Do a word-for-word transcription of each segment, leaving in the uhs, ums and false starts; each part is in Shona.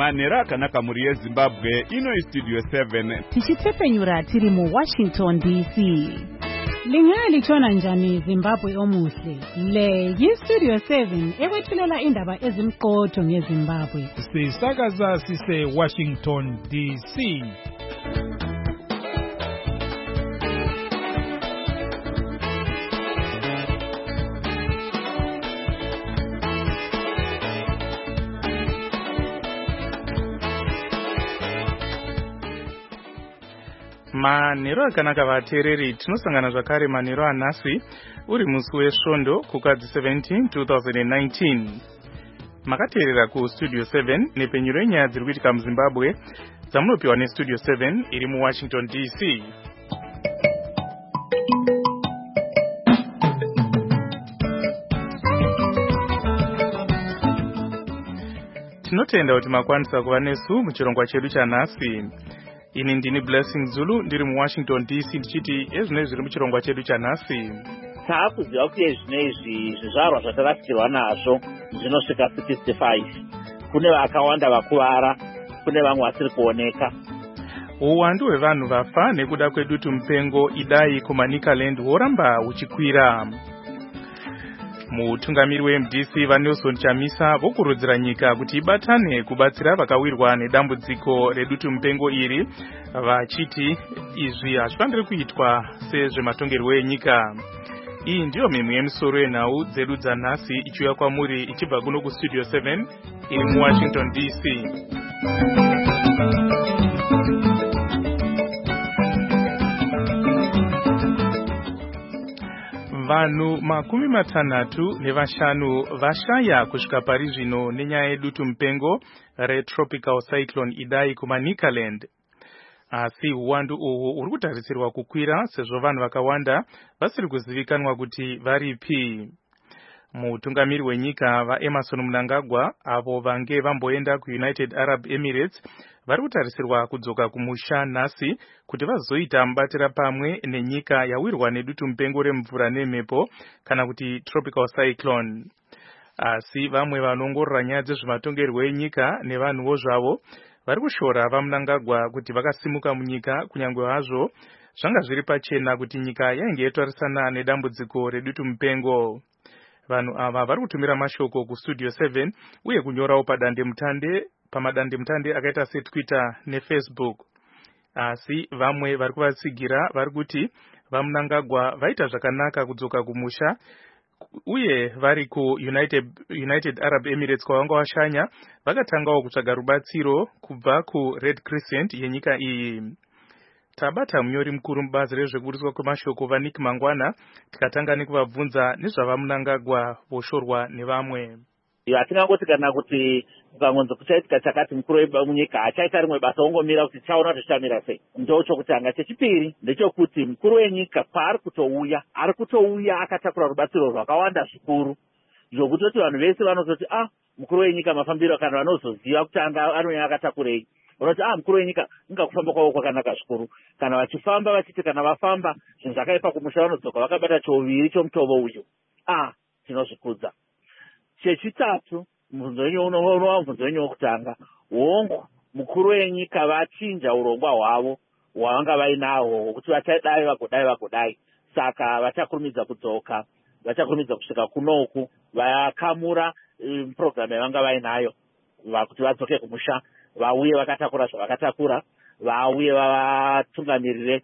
manhero akanaka muri yeZimbabwe. Ino iStudio seven tichitsepenyura tiri mu Washington D C. Lingalitshona njani Zimbabwe omuhle? Le yiStudio seven ekwethulela indaba ezimqotho ngeZimbabwe. Sisakaza sise Washington D C. Manhero akanaka vateereri, tinosangana zvakare manhero anhasi uri musi wesvondo kukadzi seventeen twenty nineteen. Makateerera kuStudio seven nepenyuro yenyaya dziri kuitika muZimbabwe dzamunopiwa neStudio seven iri muWashington D C. Tinotenda kuti makwanisa kuva nesu muchirongwa chedu chanhasi. Ini ndini Blessing Zulu ndiri muWashington D C ndichiti ezvinezvi zviri muchirongwa chedu chanhasi. Taakuziva kuti ezvinezvi zvizvarwa zvatarasikirwa nazvo zvinosvika sixty-five. Kune vakawanda vakuvara, kune vamwe vasiri kuoneka. Uwandu hwevanhu vafa nekuda kwedutu mupengo idai kuManicaland hworamba huchikwira. Mutungamiri weM D C vaNelson Chamisa vokurudzira nyika kuti ibatane kubatsira vakawirwa nedambudziko redutu mupengo iri, vachiti izvi hazvifaniri kuitwa sezvematongerwo enyika. Iyi ndiyo mimwe yemisoro yenhau dzedu dzanhasi ichiuya kwamuri ichibva kuno kuStudio seven iri muWashington D C. Vanhu makumi matanhatu nevashanu vashaya kusvika pari zvino nenyaya yedutu mupengo retropical cyclone idai kuManicaland. Asi uwandu uhu uri kutarisirwa kukwira sezvo vanhu vakawanda vasiri kuzivikanwa kuti varipi. Mutungamiri wenyika vaEmerson Mnangagwa avo vange vamboenda kuUnited Arab Emirates vari kutarisirwa kudzoka kumusha nhasi kuti vazoita mubatira pamwe nenyika yawirwa nedutu mupengo remvura nemhepo kana kuti tropical cyclone. Asi vamwe vanongorora nyaya dzezvematongerwo enyika nevanhuwo zvavo vari kushora vaMnangagwa kuti vakasimuka munyika kunyange hazvo zvanga zviri pachena kuti nyika yainge yatarisana nedambudziko redutu mupengo. Vanhu ava vari kutumira mashoko kuStudio seven uye kunyorawo padande mutande pamadande mutande akaita seTwitter neFacebook. Asi vamwe vari kuvatsigira vari kuti vaMnangagwa vaita zvakanaka kudzoka kumusha uye vari kuUnited United Arab Emirates kwavanga washanya vakatangawo kutsvaga rubatsiro kubva kuRed Crescent yenyika iyi. Tabata munyori mukuru mubazi rezvekuburiswa kwemashoko vaNick Mangwana tikatanga nekuvabvunza nezvavaMnangagwa voshorwa nevamwe. Hatingangoti kana kuti kukangonzi kuchaitika chakati mukuru wemunyika achaita rimwe basa ongomira kuti chaona kuti chichamira sei. Ndochokutanga. Chechipiri ndechekuti mukuru wenyika paari kutouya ari kutouya akatakura rubatsiro rwakawanda zvikuru zvokutoti vanhu vese vanozoti ah mukuru wenyika mafambiro kana vanozoziva kuti anga anonyanya akatakurei. Unoti ah mukuru wenyika inga kufamba kwavo kwakanaka zvikuru. Kana vachifamba vachiti kana vafamba zvinhu zvakaipa kumusha vanodzoka vakabata choviri chomutovo uyu. Ah tinozvikudza. Chechitatu mubvunzo wenyu unova mubvunzo wenyu wokutanga. Hongu mukuru wenyika vachinja urongwa hwavo hwavanga vainahwo hwokuti vachadai vagodai vagodai. Saka vachakurumidza kudzoka, vachakurumidza kusvika kunoku vakamura um, program yavanga vainayo kuti vadzoke kumusha, vauye vakatakura zvavakatakura, vauye vatungamirire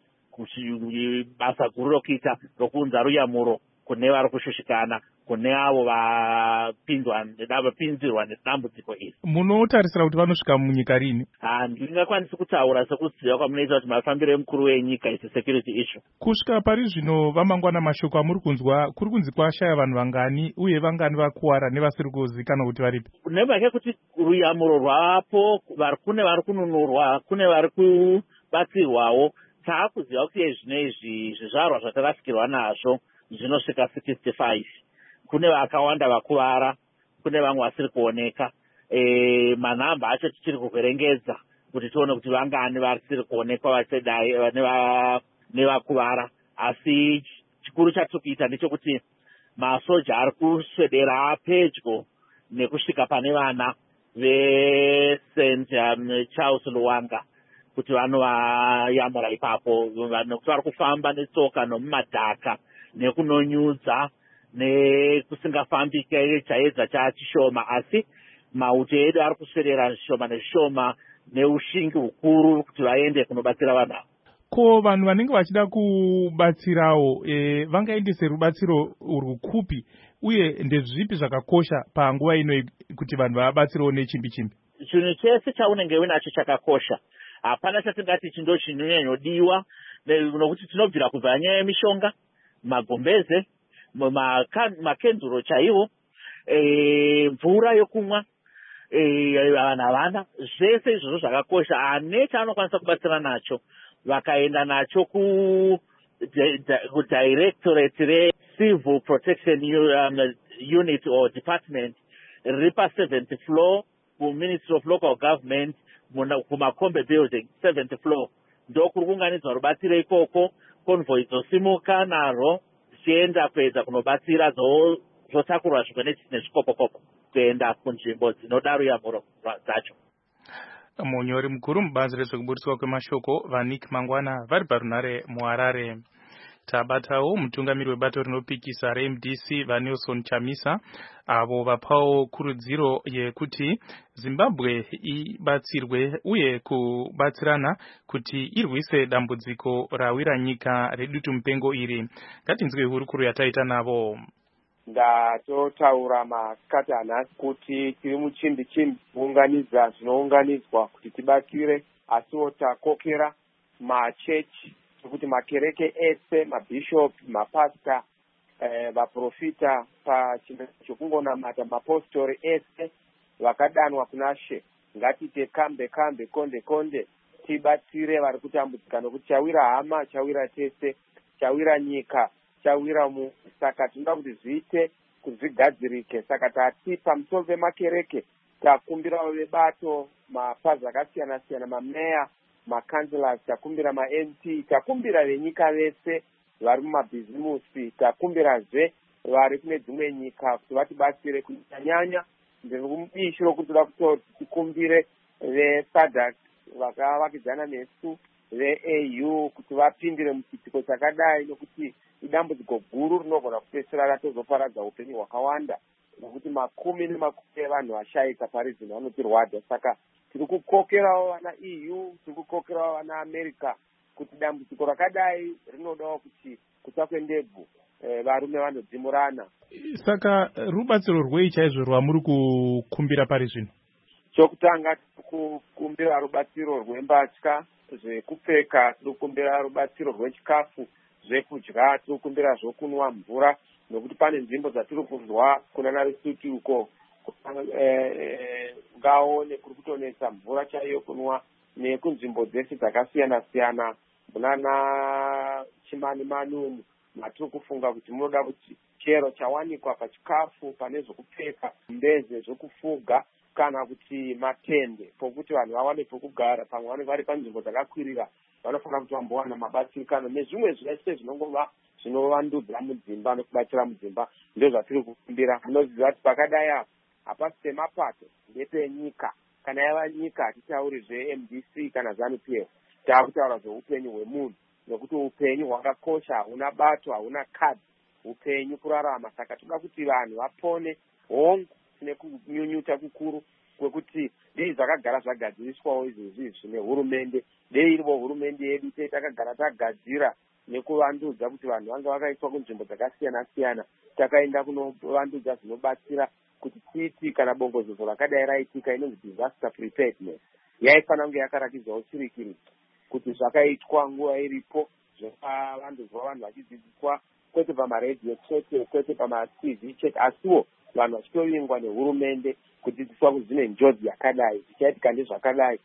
basa guru rokuita rokuunza ruyamuro kune vari kushushikana, kune avo vapinzwa vapinzirwa nedambudziko iri. Munotarisira kuti vanosvika munyika rini? Handingakwanisi kutaura sekuziva kwamunoita kuti mafambiro emukuru wenyika is a security issue. Kusvika pari zvino vamangwana mashoko amuri kunzwa kuri kunzi kwashaya vanhu vangani uye vangani vakuwara nevasiri kuzivikanwa kuti varipi? Nemhaka yekuti ruyamuro rwapo, kune vari kununurwa, kune vari kubatsirwawo. Taakuziva kuti ezvinezvi zvizvarwa zvatarasikirwa nazvo zvinosvika sixty-five. Kune vakawanda vakuvara, kune vamwe vasiri kuoneka. E, manhamba acho tichiri kukwerengedza kuti tione kuti vangani vasiri kuonekwa vachidai nevakuvara. Asi chikuru chatiri kuita ndechekuti masoja ari kuswedera pedyo nekusvika pane vana veSaint um, Charles Luwanga kuti vanovayamura ipapo nekuti vari kufamba netsoka nomumadhaka nekunonyudza nekusingafambike chaedza chachishoma, asi mauto edu ari kuswedera zvishoma nezvishoma neushingi hukuru kuti vaende kunobatsira vanhu avo. Ko vanhu vanenge vachida kubatsirawo e, vangaendese rubatsiro rwukupi uye ndezvipi zvakakosha panguva ino kuti vanhu vabatsirewo nechimbi chimbi? Chinhu chese chaunenge uinacho chakakosha. Hapana chatingati chindo chinonyanyodiwa nokuti tinobvira kubva nyaya yemishonga, magombeze, makenzuro chaiwo, e, mvura yokumwa, e, vanhu havana. Zvese izvozvo zvakakosha. Ane chaanokwanisa kubatsira nacho vakaenda nacho ku Directorate re-Civil Protection um, Unit or Department riri pa-seventh floor ku-Ministry of Local Government kumakombe building, seventh floor. Ndokuri kuunganidzwa rubatsiro ikoko, convoy dzosimuka narwo dzichienda kuedza kunobatsira zvotakurwa zvimwe nezvikopokopo kuenda kunzvimbo dzinoda ruyamuro dzacho. Munyori mukuru mubazi rezvekuburiswa kwemashoko vaNick Mangwana vari parunare muHarare. Tabatawo mutungamiri webato rinopikisa reM D C vaNelson Chamisa avo vapawo kurudziro yekuti Zimbabwe ibatsirwe uye kubatsirana kuti irwise dambudziko rawira nyika redutu mupengo iri. Ngatinzwe hurukuru yataita navo. Ndatotaura masikati anhasi kuti tiri muchimbi chimbi kuunganidza zvinounganidzwa kuti tibatsire, asiwo takokera machechi kuti makereke ese, mabhishopu, mapasta, eh, vaprofita pachinhu chokungonamata mapostori ese vakadanwa kuna She. Ngatite kambe kambe konde konde tibatsire vari kutambudzika nokuti chawira hama, chawira tese, chawira nyika, chawira mu. Saka tinoda kuti zviite kuzvigadzirike. Saka tati pamusoro pemakereke takumbirawo vebato, mapazi akasiyana siyana, mameya, makanzilasi, takumbira ma-M P, takumbira venyika vese vari mumabhizimusi, takumbirazve vari kune dzimwe nyika kuti vatibatsire kunyanya. Ndirimubishi rokuti toda kuti tikumbire veSADC vakavakidzana nesu, ve-A U kuti vapindire muchiitiko chakadai nokuti idambudziko guru rinogona kupedzisira ratozoparadza upenyu hwakawanda nokuti makumi nemakumi evanhu vashaika parizvino vanotirwadza. Saka tiri kukokerawo vana E U, tiri kukokerawo vana America kuti dambudziko rakadai rinodawo kuti kutsvakwe ndebvu e, varume vanodzimurana. Saka rubatsiro rwei chaizvo rwamuri kukumbira pari zvino? Chokutanga kukumbira rubatsiro rwembatya zvekupfeka, tiri kukumbira rubatsiro rwechikafu, zvekudya, tiri kukumbira zvokunwa, mvura, nokuti pane nzvimbo dzatiri kunzwa kuna naResuti uko ngaone kuri kutonesa mvura chaiyo kunwa, nekunzvimbo dzese dzakasiyana siyana munana Chimani Manu matiri kufunga kuti munoda kuti chero chawanikwa pachikafu, pane zvokupfeka, mbeze, zvokufuga kana kuti matende pokuti vanhu vawane pokugara. Pamwe vanenge vari panzvimbo dzakakwirira vanofanira kuti vambowana mabatsirikano nezvimwe zvese zvinongova zvinovandudza mudzimba nokubatsira mudzimba. Ndizvo zvatiri kukumbira. Munoziva kuti pakadai apa hapasi pemapato, ndepenyika. Kana yava nyika hatitauri zve-M D C kana ZANU-P F, taakutaura zveupenyu hwemunhu, nokuti upenyu hwakakosha, hauna bato, hauna kadhi, upenyu kurarama. Saka toda kuti vanhu vapone hongu nekunyunyuta kukuru kwekuti dei zvakagara zvagadziriswawo izvozvi zvine hurumende, dei irivo hurumende yedu tei takagara tagadzira nekuvandudza kuti vanhu vange vakaiswa kunzvimbo dzakasiyana siyana, takaenda kunovandudza zvinobatsira kuti titi kana bongozozo rakadai raitika inonzi disaster preparedness yaifanira kunge yakarakidzwawo chirikiri kuti zvakaitwa nguva iripo, zvakavandudzwa vanhu vachidzidziswa kwete pamaredhiyo chete, kwete pama-T V chete, asiwo vanhu vachitovingwa nehurumende kudzidziswa kuti zvine njodzi yakadai, zvichaitika ndezvakadai.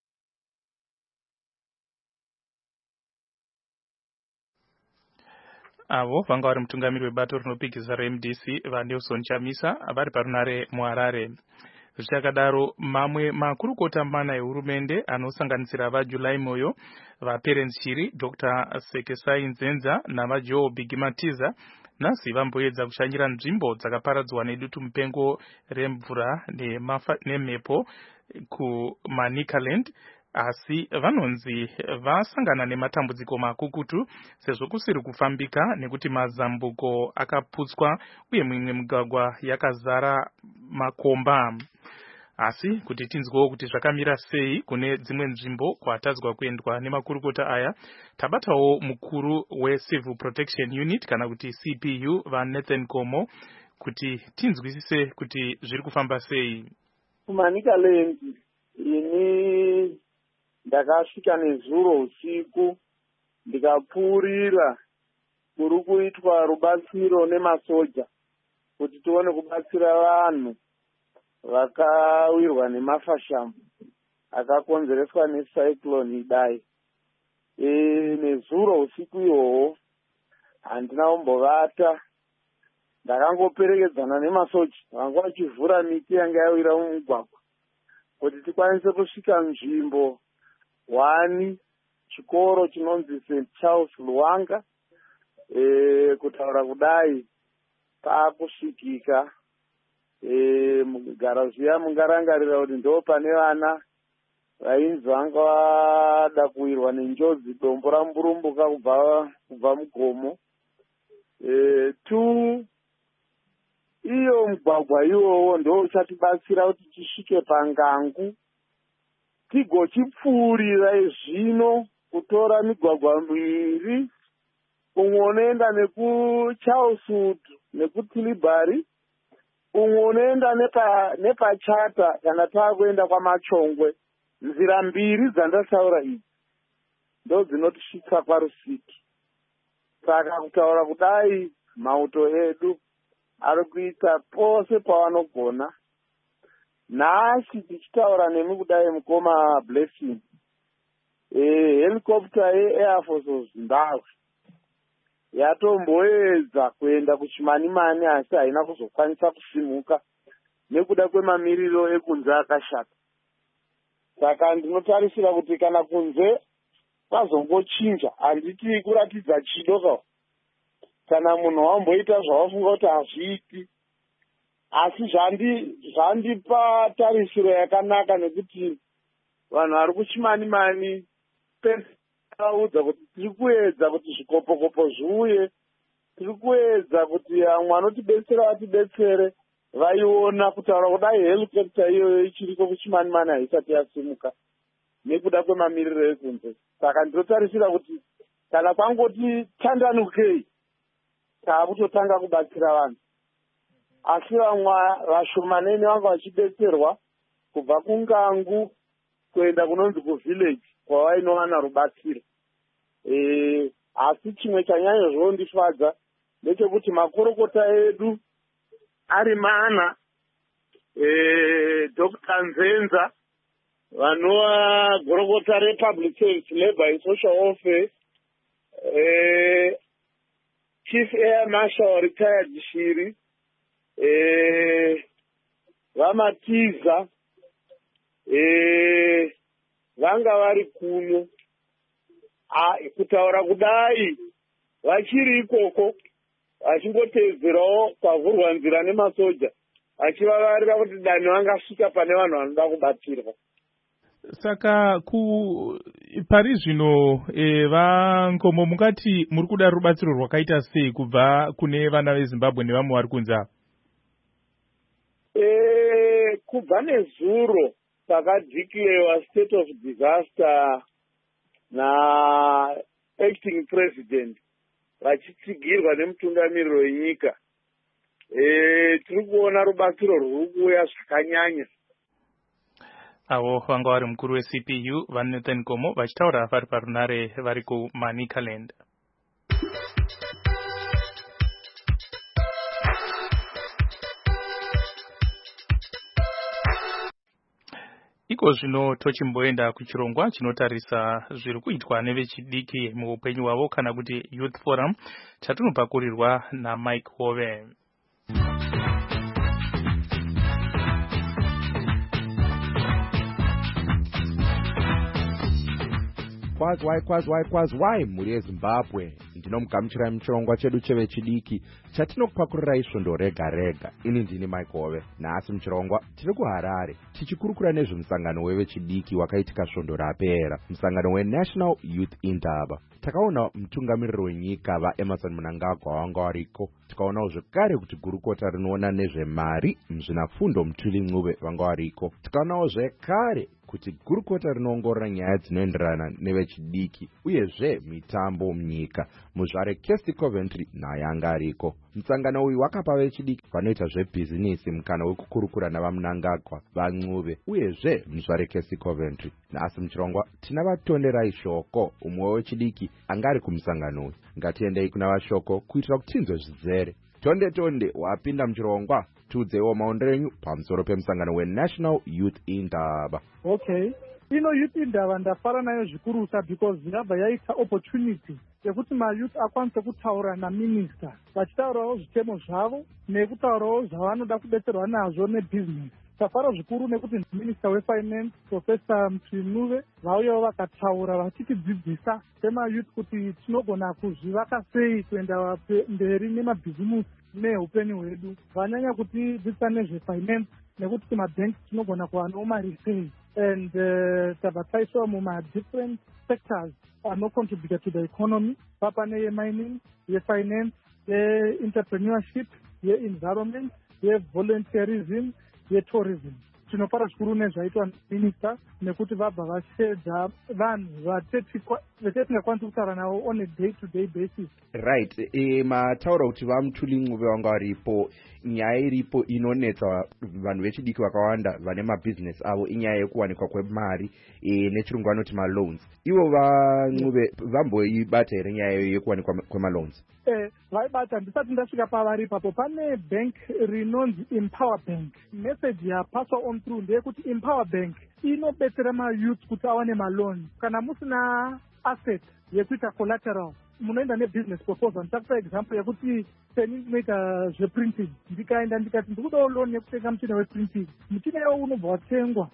Avo vanga vari mutungamiri webato rinopikisa reM D C vaNelson Chamisa vari parunare muHarare. Zvichakadaro, mamwe makurukota mana ehurumende anosanganisira vaJulai Moyo, vaPerence Shiri, Doctor Sekesai Nzenza navaJoe Bigimatiza nhasi vamboedza kushanyira nzvimbo dzakaparadzwa nedutu mupengo remvura nemhepo kuManicaland, asi vanonzi vasangana nematambudziko makukutu sezvo kusiri kufambika nekuti mazambuko akaputswa uye mimwe migwagwa yakazara makomba. Asi kuti tinzwewo kuti zvakamira sei kune dzimwe nzvimbo kwatadzwa kuendwa nemakurukota aya, tabatawo mukuru weCivil Protection Unit kana kuti C P U vaNathan Komo kuti tinzwisise kuti zviri kufamba sei. kuManicaland ini ndakasvika nezuro usiku ndikapfuurira kuri kuitwa rubatsiro nemasoja kuti tione kubatsira vanhu vakawirwa nemafashamu akakonzereswa necyclone Idai. E, nezuro usiku ihwohwo handina kumbovata, ndakangoperekedzana nemasoja vanga vachivhura miti yanga yawira mumugwagwa kuti tikwanise kusvika nzvimbo wani chikoro chinonzi Saint Charles Luwanga. E, kutaura kudai paakusvikika. E, mugara zviya mungarangarira kuti ndo pane vana vainzi vanga vada kuwirwa nenjodzi dombo ramburumbuka kubva kubva mugomo. E, tu iyo mugwagwa iwowo ndo uchatibatsira kuti tisvike pangangu tigochipfuurira zvino kutora migwagwa miviri, umwe unoenda nekuCharleswood nekuTilibari, umwe unoenda nepa nepachata kana taakuenda kwaMachongwe. Nzira mbiri dzandataura idzi ndo dzinotisvitsa kwaRusiki. Saka kutaura kudai mauto edu ari kuita pose pavanogona. Nhasi tichitaura nemi kudai mukoma Blessing, e, helicopter yeAir Force of Zimbabwe yatomboedza kuenda kuChimanimani asi haina kuzokwanisa kusimuka nekuda kwemamiriro ekunze akashata. Saka ndinotarisira kuti kana kunze kwazombochinja, handiti kuratidza chido kana munhu wamboita zvawafunga kuti hazviiti, asi zvandipa tarisiro yakanaka nekuti vanhu vari kuChimanimani audza kuti tiri kuedza kuti zvikopokopo zviuye, tiri kuedza kuti vamwe anotibetsera vatibetsere. Vaiona kutaura kudai helicopter iyoyo ichiriko kuChimanimani haisati yasimuka nekuda kwemamiriro ekunze. Saka ndinotarisira kuti kana kwangoti tandanukei taakutotanga kubatsira vanhu, asi vamwe vashomanene vanga vachibetserwa kubva kungangu kuenda kunonzi kuvillage kwavainowana rubatsiro. E, asi chimwe chanyanya zvinondifadza ndechekuti makorokota edu ari mana, e, Doctor Nzenza vanova gorokota rePublic Service Labour and Social Welfare, e, Chief Air Marshal retired Shiri, e, vaMatiza, e, vanga vari kuno. Kutaura kudai vachiri ikoko vachingotevedzerawo kwavhurwa nzira nemasoja vachivavarira kuti dani vangasvika pane vanhu vanoda kubatsirwa. Saka ku pari zvino e, vaNkomo mungati muri kuda rubatsiro rwakaita sei kubva kune vana veZimbabwe nevamwe vari kunze? E, kubva nezuro pakadhikirewa state of disaster na acting president vachitsigirwa nemutungamiriri wenyika, e, tiri kuona rubatsiro rwuri kuuya zvakanyanya. Avo vanga vari mukuru weC P U vaNathan Komo vachitaura vari parunare vari kuManicaland. Iko zvino tochimboenda kuchirongwa chinotarisa zviri kuitwa nevechidiki muupenyu hwavo kana kuti Youth Forum chatunopakurirwa naMike Hove. kwazi wai kwazi wai kwazi wai mhuri yezimbabwe, ndinomugamuchirai muchirongwa chedu chevechidiki chatinokupakururai svondo rega rega. Ini ndini Maikove. Nhasi muchirongwa tiri kuHarare tichikurukura nezvemusangano wevechidiki wakaitika svondo rapera, musangano weNational Youth Indaba. Takaona mutungamiriri wenyika vaEmerson Mnangagwa wanga wariko, tikaonawo zvekare kuti gurukota rinoona nezvemari muzvinafundo Mutuli Ncube vanga variko, tikaonawo zvekare kuti gurukota rinoongorora nyaya dzinoenderana nevechidiki uyezve mitambo munyika. Muzvare Kesti Coventry naye anga ariko. Musangano uyu wakapa vechidiki vanoita zvebhizinisi mukana wekukurukura navaMnangagwa, vaNcube uyezve muzvare Kesti Coventry. Nhasi muchirongwa tina vatonderai shoko umwe wechidiki anga ari kumusangano uyu. Ngatiendei kuna vashoko kuitira kuti tinzwe zvizere. Tonde tonde wapinda muchirongwa, tiudzewo maondero enyu pamusoro pemusangano weNational Youth Indaba. Okay, ino youth indaba ndafara nayo zvikurusa because yabva yaita opportunity yekuti mayouth akwanise kutaura naminister vachitaurawo zvitemo zvavo nekutaurawo zvavanoda kubetserwa nazvo nebusiness. Tafara zvikuru nekuti minister wefinance Professor Mutuli Ncube vauyawo vakataura vachitidzidzisa semayouth kuti tinogona kuzvivaka sei kuenda mberi nemabhizimusi neupenyu hwedu. Vanyanya kutidzidzisa nezvefinance nekuti kumabhenki tinogona kuwanawo mari sei, and uh, tabva taiswa muma-different sectors anocontribute to the economy, papane yemining, yefinance, ye-entrepreneurship, ye-environment, ye-volunteerism, ye-tourism. Tinofara zvikuru nezvaitwa minister nekuti vabva vashedza vanhu vatetingakwanisi kutaura navo on a day to day basis. Right, e, mataura kuti vaMutuli Ncube vanga varipo, nyaya iripo inonetsa vanhu vechidiki vakawanda vane mabhizinesi avo inyaya yekuwanikwa kwemari, e, nechirungu vanoti maloans. Ivo vaNcube vamboibata here nyaya yekuwanikwa kwemaloans? Eh, vaibata. Ndisati ndasvika pavari ipapo pane bank rinonzi Empower Bank. Message yapaswa on through ndeyekuti Empower Bank inobetsera mayouth kuti awane maloni. Kana musina asset yekuita collateral, munoenda nebusiness proposal. Nditakupa example yekuti seni ndinoita zveprinting, ndikaenda ndikati ndikudawo loan yekutenga muchina weprinting. Muchina iwowo unobva watengwa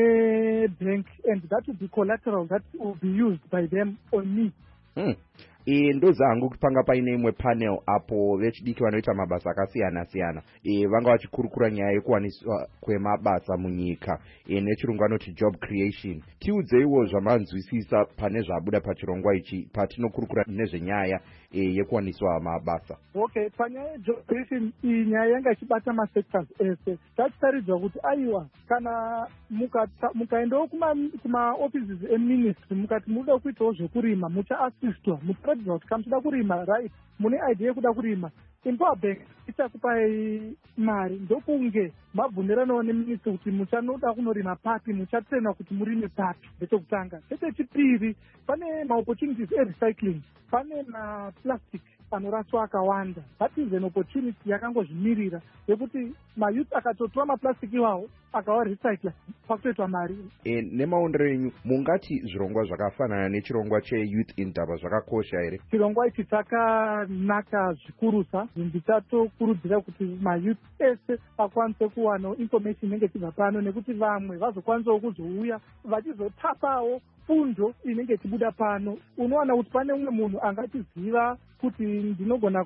nebank and that will be collateral that will be used by them on me. Hmm. E, ndozangu kuti panga paine imwe panel apo vechidiki vanoita mabasa akasiyana siyana, e, vanga vachikurukura nyaya yekuwaniswa kwemabasa munyika, e, nechirungu vanoti job creation. Tiudzeiwo zvamanzwisisa pane zvabuda pachirongwa ichi patinokurukura nezvenyaya e, yekuwaniswa mabasa. Okay, panyaya yejob creation iyi nyaya yanga ichibata masectors ese. Tachitaridzwa kuti aiwa kana mukaendawo kumaoffices eministry mukati muda kuitawo zvekurima muchaassistwa, mucharatidza kuti kamuchida kurima right, mune idea yekuda kurima, Empower Bank ichakupai mari ndokunge mabvumiranawo neministry kuti muchanoda kunorima papi, muchatrena kuti murime papi. Ndechokutanga. Chechipiri, pane maopportunities erecycling, pane maplastic anoraswa akawanda. That is an opportunity yakangozvimirira yekuti mayouth akatotora maplastic iwawo akawarecycla pakutoitwa mari. E, nemaondero enyu mungati zvirongwa zvakafanana nechirongwa cheYouth Indaba zvakakosha here? Chirongwa ichi chakanaka zvikurusa. Ndichatokurudzira kuti mayouth ese akwanise kuwana information inenge ichibva pano nekuti vamwe vazokwanisawo kuzouya vachizotapawo fundo inenge ichibuda pano. Unowana kuti pane umwe munhu angachiziva kuti ndinogona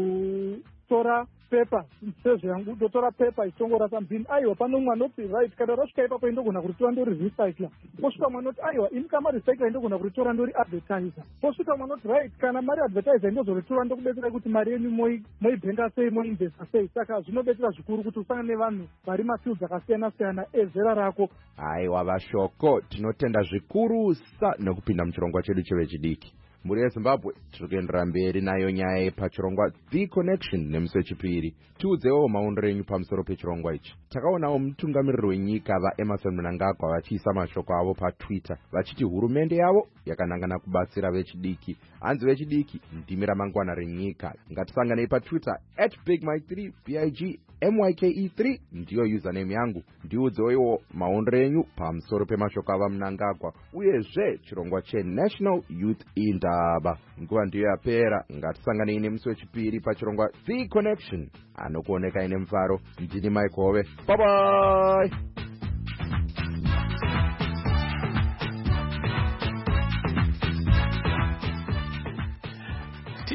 kutora pepa sezvangu ndotora pepa ichongora something, aiwa pano umwe anoti right kana rasvika ipapo indogona kuritora ndori recycler, posvika umwe anoti aiwa ini kama recycler indogona kuritora ndori advertiser, posvika umwe anoti right kana mari advertiser indozoritora ndokubetsera kuti mari yenyu moibhenga sei, moinvesta sei. Saka zvinobetsera zvikuru kuti usangane nevanhu vari mafields akasiyana siyana ezera rako. Aiwa vashoko, tinotenda zvikurusa nekupinda muchirongwa chedu chevechidiki. Muri yeZimbabwe tiri kuendera mberi nayo nyaya yepachirongwa The Connection nemusi wechipiri. Tiudzewo maondero enyu pamusoro pechirongwa ichi. Takaonawo mutungamiriri wenyika vaEmerson Mnangagwa vachiisa mashoko avo paTwitter vachiti hurumende yavo yakanangana kubatsira vechidiki. Hanzi vechidiki ndimi ramangwana renyika. Ngatisanganei paTwitter at big mike three b i g m y k e three ndiyo username yangu. Ndiudzewo maondero enyu pamusoro pemashoko ava Mnangagwa uyezve chirongwa cheNational Youth Indaba. Nguva ndiyo yapera, ngatisanganei nemusi wechipiri pachirongwa The Connection. Anokuoneka ine mfaro, ndini Maikove. Bye bye.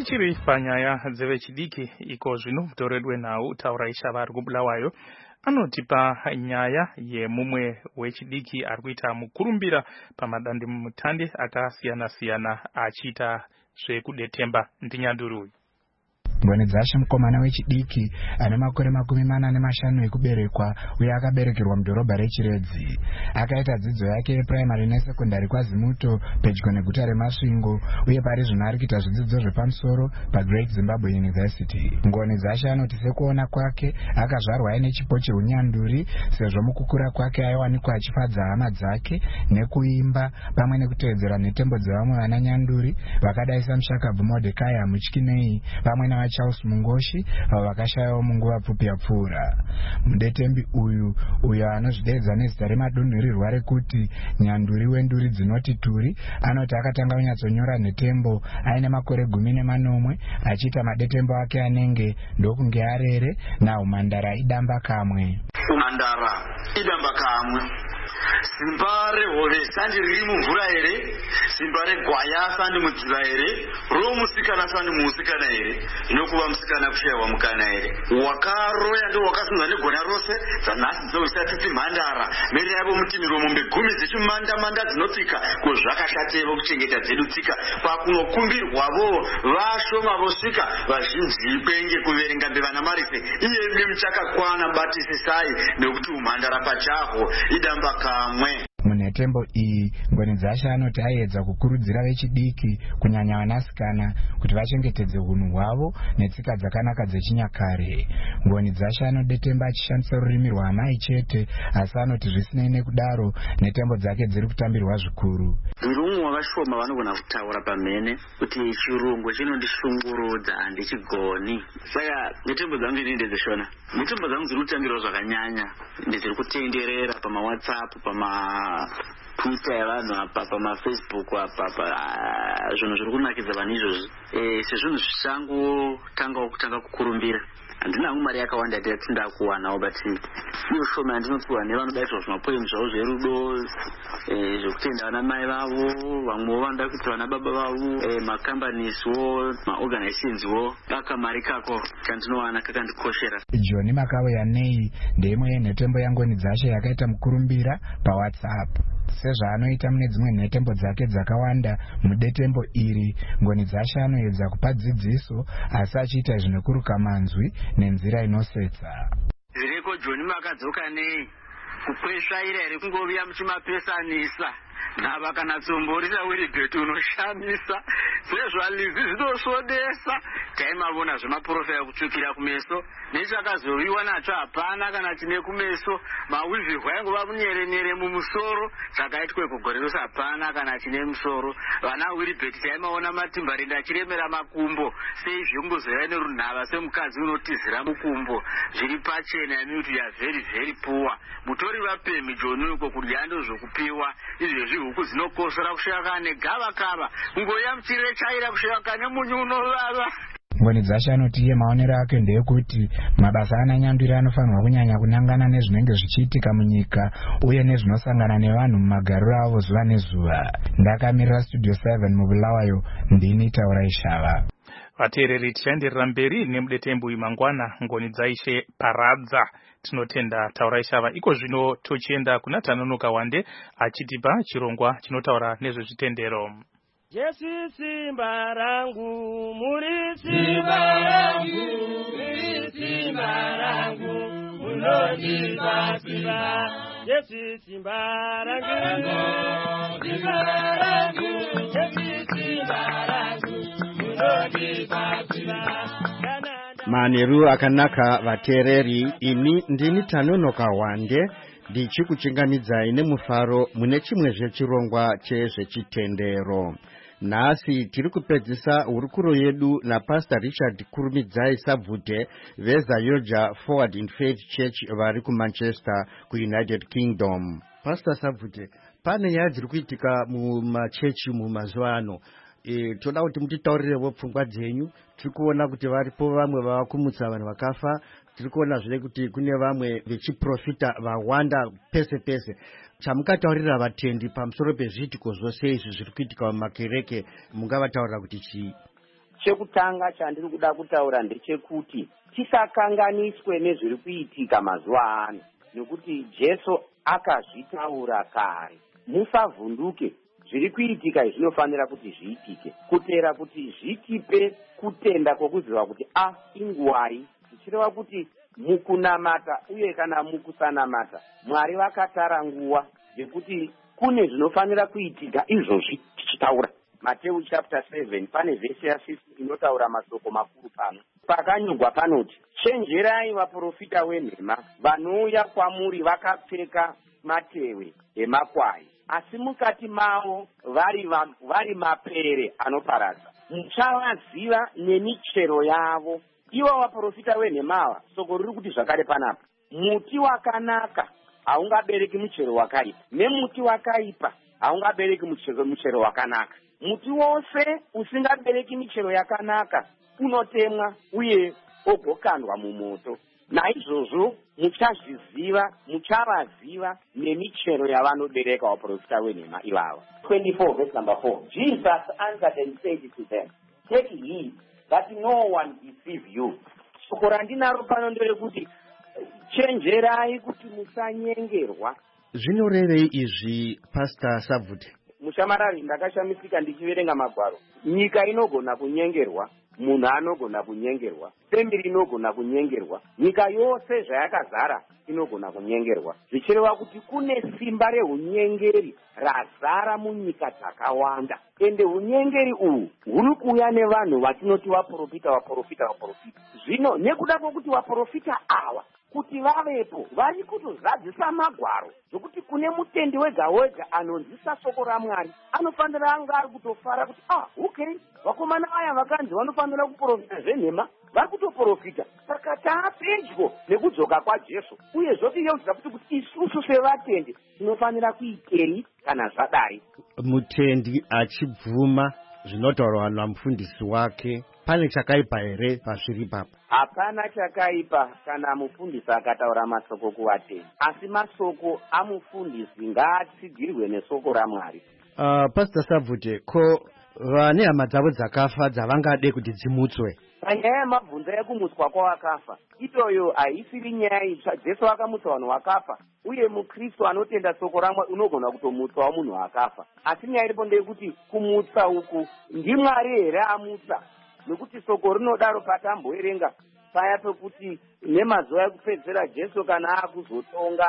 tichiri panyaya dzevechidiki iko zvino mutoredi wenhau Taura Ishava ari kubulawayo anotipa nyaya yemumwe wechidiki ari kuita mukurumbira pamadandemutande akasiyana siyana achiita zvekudetemba. Ndinyanduru uyu Ngoni Dzashe mukomana wechidiki ane makore makumi mana nemashanu ekuberekwa uye akaberekerwa mudhorobha reChiredzi. Akaita dzidzo yake yeprimary nesekondari kwaZimuto pedyo neguta reMasvingo uye pari zvino ari kuita zvidzidzo zvepamusoro paGreat Zimbabwe University. Ngoni Dzashe anoti sekuona kwake akazvarwa aine chipo cheunyanduri sezvo mukukura kwake aiwanikwa achifadza hama dzake nekuimba pamwe nekutevedzera netembo dzevamwe vananyanduri vakadai saMushakabvu Modhekai Hamutyinei pamwe na Charles Mungoshi vakashayawo munguva pfupi yapfuura. Mudetembi uyu uyo anozvidedza nezita remadonhurirwa rekuti nyanduri wenduri dzinoti turi anoti akatanga kunyatsonyora netembo aine makore gumi nemanomwe achiita madetembo ake anenge ndokunge arere naumhandara idamba kamwe. Umhandara idamba kamwe. Simba rehove sandi riri mumvura here, simba regwaya sandi mudzura here, romusikana sandi muusikana here, inokuva musikana kushayiwa mukana here. Wakaroya ndo wakasunga negona rose dzanhasi dzoisa titi mhandara mberi yavo muti miromo mbegumi dzechimanda-manda dzinotsika kuzvakashatevo kuchengeta dzedu tsika pakunokumbirwavo vashoma vosvika vazhinji kwenge kuverenga mbevana marise iye nemuchakakwana batisisai nekuti umhandara pachaho idamba kamwe. Munetembo iyi Ngoni Dzashe anoti aedza kukurudzira vechidiki kunyanya vanasikana kuti vachengetedze hunhu hwavo netsika dzakanaka dzechinyakare. Ngoni Dzashe anodetemba achishandisa rurimi rwaamai chete asi anoti zvisinei nekudaro netembo dzake dziri kutambirwa zvikuru. Ndiri vakashoma vanogona kutaura pamhene kuti chirungu chinondishungurudza handichigoni. Saka netembo dzangu ini ndedzishona. Netembo dzangu dziri kutambirwa zvakanyanya ndedziri kutenderera pama WhatsApp pama Twitter yavanhu apa pamafacebook apa zvinhu zviri kunakidza vanhu izvozvi. Sezvinhu zvisangu tanga kutanga kukurumbira handina hangu mari yakawanda yati ndakuwanawo but iyo shoma yandinopiwa nevanodaizvo zvimapoemu zvavo zverudo zvekutenda vana mai vavo vamwewo vanoda kuita vana baba vavo makambaniswo maorganizationswo kakamari kako kandinowana kakandikoshera. John Makauya Nei ndeimwe yenhetembo yaNgoni Dzashe yakaita mukurumbira paWhatsApp. Sezvaanoita mune dzimwe nhetembo dzake dzakawanda mudetembo iri Ngoni Dzashe anoedza kupa dzidziso asi achiita zvinokuruka manzwi nenzira inosetsa. Zvireko John Makadzoka Nei kukwesvaira here kungoviya muchimapesanisa nhava kana tsomborisa Wilibert unoshamisa sezvalizi zvinosvodesa taimavona zvemaprofaya kutsvukira kumeso nechakazoviwa nacho hapana kana chine kumeso mawivhirwa aingova munyerenyere mumusoro zvakaitwe kugore rose hapana kana chine musoro. Vana Wilibert taimaona matimbarinda achiremera makumbo seizvi ungozoiva nerunhava semukadzi unotizira mukumbo zviri pachena yamiuti ya very very poor. Mutori vapemi John uko kudya ndozvokupiwa izvezvi huku dzinokosora kushaka negavakava kungoya muchirire chaira kushaka nemunyu unovava. Ngoni Dzashe anoti iye maonero ake ndeyekuti mabasa ananyanduri anofanirwa kunyanya kunangana nezvinenge zvichiitika munyika uye nezvinosangana nevanhu mumagariro avo zuva nezuva. Ndakamirira Studio seven mubulawayo ndini Taura Ishava. Vateereri tichaenderera mberi nemudetembo mangwana Ngoni Dzashe paradza. Tinotenda Taura Ishava. Iko zvino tochienda kuna Tanonoka Wande achitipa chirongwa chinotaura nezvezvitendero. Jesu simba rangu, muri simba rangu, muri simba rangu, munondipa simba. Jesu simba rangu, simba rangu, Jesu simba rangu, munondipa simba. Maneru akanaka vateereri, ini ndini Tanonoka Wande ndichikuchingamidzai nemufaro mune chimwe zvechirongwa chezvechitendero. Nhasi tiri kupedzisa hurukuro yedu naPastor Richard Kurumidzai Sabvute veZayoja Forward in Faith Church vari kuManchester kuUnited Kingdom. Pastor Sabvute, pane nyaya dziri kuitika mumachechi mumazuva ano. E, toda kuti mutitaurirewo pfungwa dzenyu. Tiri kuona kuti varipo vamwe vava kumutsa vanhu vakafa. Tiri kuona zvine kuti kune vamwe vechiprofita vawanda pese pese. Chamukataurira vatendi pamusoro pezviitiko zvose izvi zviri kuitika mumakereke mungavataurira kuti chii? chekutanga chandiri kuda kutaura ndechekuti tisakanganiswe nezviri kuitika mazuva ano, nekuti Jesu akazvitaura kare. Musavhunduke, zviri kuitika zvinofanira kuti zviitike, kutera kuti zvitipe kutenda kwokuziva kuti a inguwai, tichireva kuti mukunamata uye kana mukusanamata Mwari vakatara nguva yekuti kune zvinofanira kuitika izvozvi tichitaura. Mateu chapter seven pane vhesi ya six inotaura masoko makuru pano. Pakanyorwa panoti, chenjerai vaprofita wenhema vanouya kwamuri vakapfeka matewe emakwai, asi mukati mavo vari, vari mapere anoparadza. Muchavaziva nemichero yavo. Ivo vaprofita wenhemava, soko riri kuti zvakare panapa, muti wakanaka haungabereki muchero wakaipa, nemuti wakaipa haungabereki muchero, muchero wakanaka. Muti wose usingabereki michero yakanaka unotemwa uye ogokandwa mumoto. Naizvozvo muchazviziva, muchavaziva nemichero yavanobereka vaprofita wenhema ivava. twenty-four verse number four. Jesus answered and said to them, take heed that no one deceive you. Soko randinaro pano nderekuti chenjerai kuti musanyengerwa. Zvinorevei izvi, Pastor Savute? Mushamarari, ndakashamisika ndichiverenga magwaro. Nyika inogona kunyengerwa, munhu anogona kunyengerwa, fembiri inogona kunyengerwa, nyika yose zvayakazara inogona kunyengerwa. Zvichireva kuti kune simba reunyengeri razara munyika dzakawanda. Ende unyengeri uhu huri kuuya nevanhu vatinoti vaprofita vaprofita vaprofita. Zvino nekuda kwokuti vaprofita ava kuti vavepo vari kutozadzisa magwaro zvokuti kune mutendi wega wega anonzisa soko raMwari anofanira anga ari kutofara kuti ah okay, vakomana vaya vakanzi vanofanira kuprofita zvenhema vari kutoprofita. Saka taapedyo nekudzoka kwaJesu, uye zvotiyeudza kuti isusu sevatendi tinofanira kuitei kana zvadai. Mutendi achibvuma zvinotaurwa namufundisi wake, pane chakaipa here pazviri papa? Hapana chakaipa kana mufundisi akataura masoko kuvatendi, asi masoko amufundisi ngaatsigirwe nesoko raMwari. Uh, Pastor Savute, ko vane hama dzavo dzakafa dzavangade kuti dzimutswe? Panyaya yemabvunzo ekumutswa kwavakafa, itoyo haisiri nyaya itsva. Jesu akamutsa vanhu vakafa, uye mukristu anotenda soko raMwari unogona kutomutswawo munhu akafa. Asi nyaya iripo ndeyekuti kumutsa uku ndiMwari here amutsa, nekuti soko rinodaro patamboerenga paya pekuti nemazuva ekupedzisira Jesu kana akuzotonga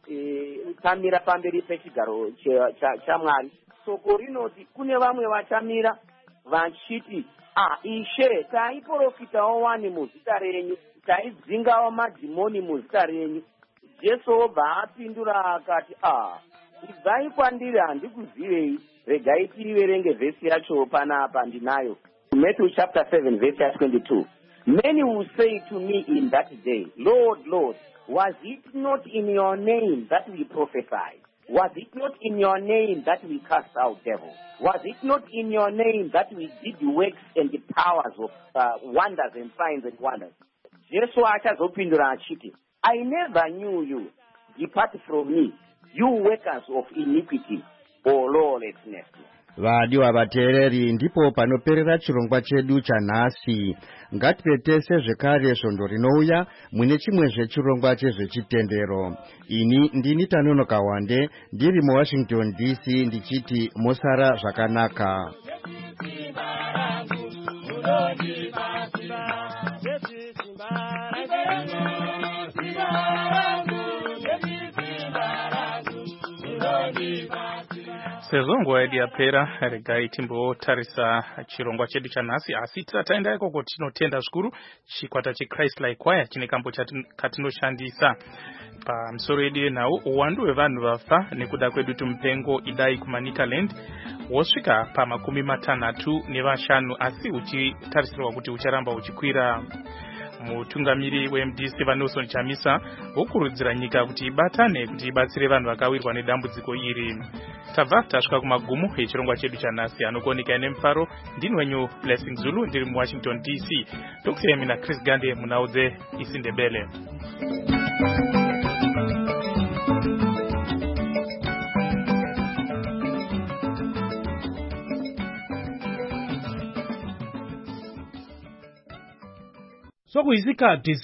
kamira e, pamberi pechigaro chaMwari. Soko rinoti kune vamwe vachamira vachiti ah Ishe, taiprofitawo wani muzita renyu, taidzingawo madhimoni muzita renyu. Jesu obva apindura akati ah ibvai kwandiri, handikuzivei. Regai tiverenge vhesi yacho panapa ndinayo. Matthew chapter seven verse twenty-two. Many will say to me in that day, Lord, Lord, was it not in your name that we prophesied? Was it not in your name that we cast out devils? Was it not in your name that we did works and the powers of uh, wonders and signs and wonders? Jesu achazopindura achiti, I never knew you. Depart from me, you workers of iniquity or lawlessness. Vadiwa vateereri, ndipo panoperera chirongwa chedu chanhasi. Ngatipetese zvekare svondo rinouya mune chimwezve chirongwa chezvechitendero. Ini ndini Tanonoka Wande, ndiri muWashington D C, ndichiti mosara zvakanaka. Sezvo nguva yedu yapera, regai timbotarisa chirongwa chedu chanhasi, asi tisati taenda ikoko tinotenda zvikuru chikwata cheChrist Like Choir chine kambo katinoshandisa pamusoro yedu yenhau. Uwandu hwevanhu vafa nekuda kwedutu mupengo idai kumaNicaland wosvika pamakumi matanhatu nevashanu, asi uchitarisirwa kuti ucharamba uchikwira. Mutungamiri weM D C Vanelson Chamisa wokurudzira nyika kuti ibatane kuti ibatsire vanhu vakawirwa nedambudziko iri. Tabva tasvika kumagumo echirongwa chedu chanhasi. Anokuoneka nemufaro ndini wenyu Blessing Zulu, ndiri muWashington D C. Tokusiyai mina Chris Gande munhau dzeIsindebele. sokuyisikhathi